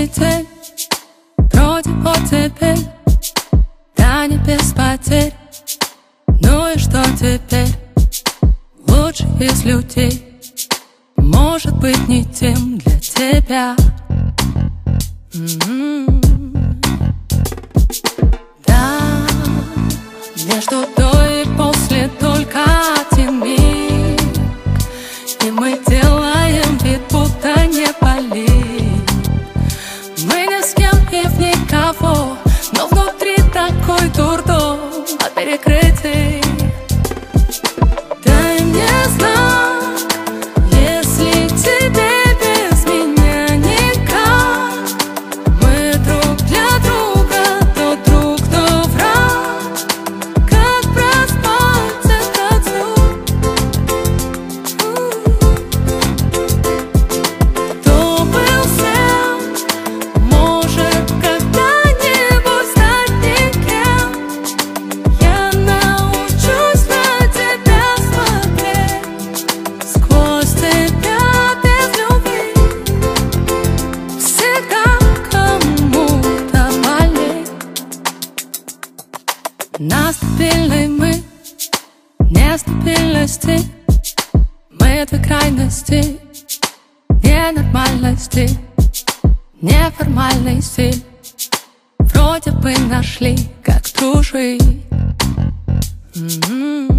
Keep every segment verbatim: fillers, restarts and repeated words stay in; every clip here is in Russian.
метель, вроде оттепель, да не без потерь. Ну и что теперь? Лучший из людей может быть не тем для тебя. М-м-м. Да, между до и после только один миг, и мы делаем вид, будто не болит. Мы ни с кем и в никого, но внутри такой дурдом от перекрытий. Дай мне знак, если тебе без меня никак. Мы друг для друга, то друг, то враг. Как проспать этот звук? Кто был всем, может когда-нибудь стать никем. Я научусь на тебя смотреть сквозь тебя без любви. Всегда кому-то болеть. На стабильной мы нестабильности, мы две крайности, ненормальности, неформальный стиль. Вроде бы нашли, как дружить. М-м-м.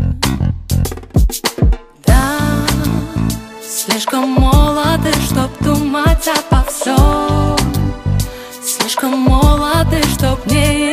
Да, слишком молоды, чтоб думать обо всем. Слишком молоды, чтоб не